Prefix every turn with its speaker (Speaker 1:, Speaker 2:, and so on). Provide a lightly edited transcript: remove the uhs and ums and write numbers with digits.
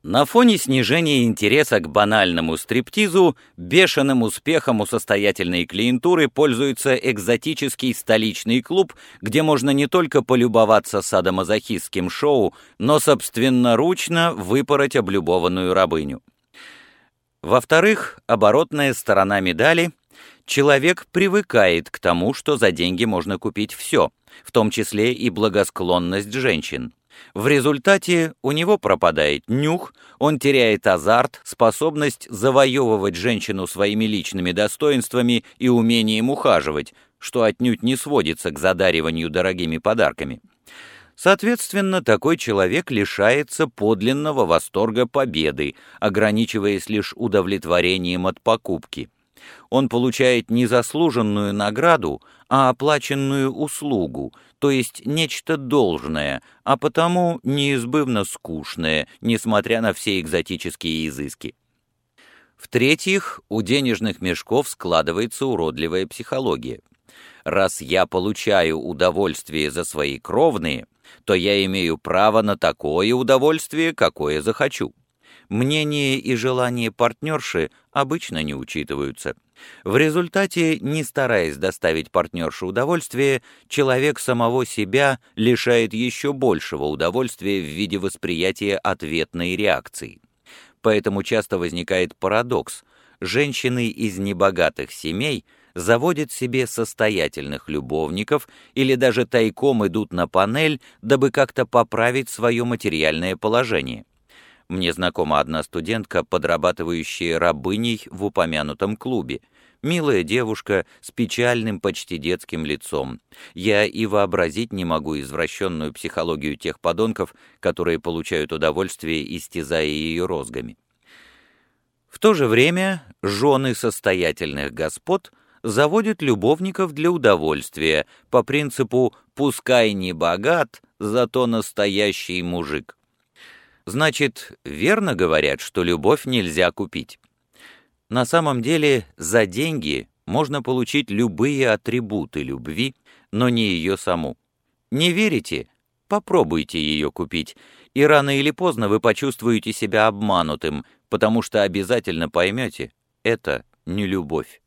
Speaker 1: На фоне снижения интереса к банальному стриптизу бешеным успехом у состоятельной клиентуры пользуется экзотический столичный клуб, где можно не только полюбоваться садомазохистским шоу, но собственноручно выпороть облюбованную рабыню. Во-вторых, оборотная сторона медали — человек привыкает к тому, что за деньги можно купить все, в том числе и благосклонность женщин. В результате у него пропадает нюх, он теряет азарт, способность завоевывать женщину своими личными достоинствами и умением ухаживать, что отнюдь не сводится к задариванию дорогими подарками. Соответственно, такой человек лишается подлинного восторга победы, ограничиваясь лишь удовлетворением от покупки. Он получает не заслуженную награду, а оплаченную услугу, то есть нечто должное, а потому неизбывно скучное, несмотря на все экзотические изыски. В-третьих, у денежных мешков складывается уродливая психология. Раз я получаю удовольствие за свои кровные, то я имею право на такое удовольствие, какое захочу. Мнение и желание партнерши обычно не учитываются. В результате, не стараясь доставить партнерше удовольствие, человек самого себя лишает еще большего удовольствия в виде восприятия ответной реакции. Поэтому часто возникает парадокс. Женщины из небогатых семей заводят себе состоятельных любовников или даже тайком идут на панель, дабы как-то поправить свое материальное положение. Мне знакома одна студентка, подрабатывающая рабыней в упомянутом клубе. Милая девушка с печальным, почти детским лицом. Я и вообразить не могу извращенную психологию тех подонков, которые получают удовольствие, истязая ее розгами. В то же время жены состоятельных господ заводят любовников для удовольствия по принципу «пускай не богат, зато настоящий мужик». Значит, верно говорят, что любовь нельзя купить. На самом деле, за деньги можно получить любые атрибуты любви, но не ее саму. Не верите? Попробуйте ее купить, и рано или поздно вы почувствуете себя обманутым, потому что обязательно поймете, это не любовь.